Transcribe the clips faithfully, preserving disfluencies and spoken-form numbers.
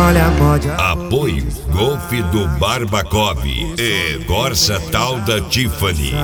olha, morde. Apoio Golf do Barbacov e Corsa Tal da Tiffany.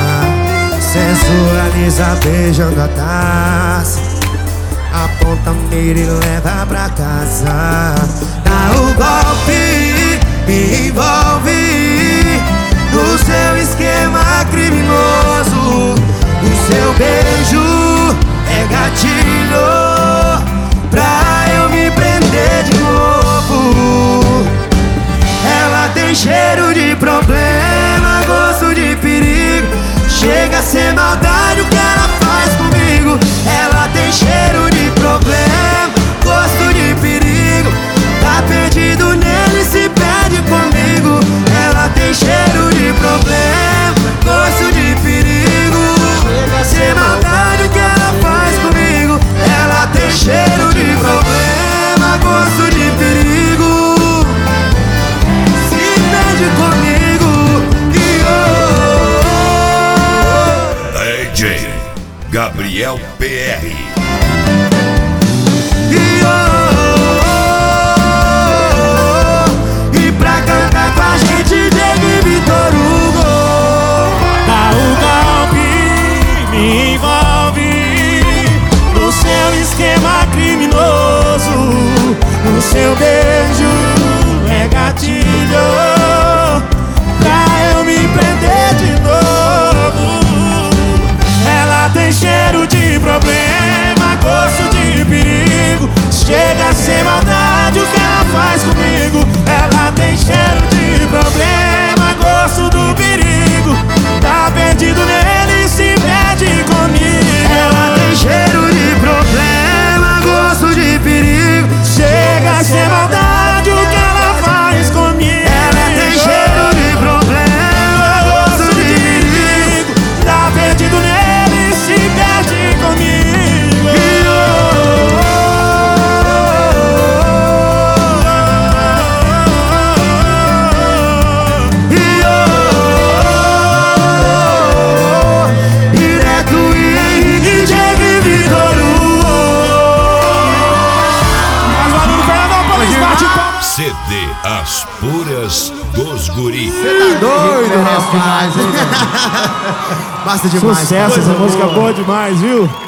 Sensualiza beijando a taça, aponta a mira e leva pra casa. Dá o golpe, me envolve no seu esquema criminoso. O seu beijo é gatilho pra eu me prender de novo. Ela tem cheiro de problema, gosto de perigo. Chega a ser maldade o que ela faz comigo. Ela tem cheiro de problema, gosto de perigo. Tá perdido nele, se perde comigo. Ela tem cheiro de problema, gosto de perigo. Chega a ser maldade o que ela faz comigo. Ela tem cheiro de problema, gosto de perigo. Se perde comigo. D J Gabriel P R. E, oh, e pra cantar com a gente, Diego Vitor Hugo. Dá o golpe, me envolve no seu esquema criminoso. O seu beijo é gatilho pra eu me prender de novo. Ela tem cheiro de problema, gosto de perigo. Chega a ser maldade o que ela faz comigo. Ela tem cheiro de problema, gosto do perigo. Tá perdido nele, se perde comigo. Ela tem cheiro de problema, gosto de perigo. Chega a ser maldade o que ela faz comigo. Ela tem cheiro de problema, gosto de perigo. Tá perdido nele, se perde comigo. E, oh, e, oh, e Neto e Henrique, Diego Vitor Hugo. Mais barulho, Fernandópolis, bate palma. C D As Puras dos Guri. Doido, rapaz. Basta demais. Sucesso, essa música boa demais, viu?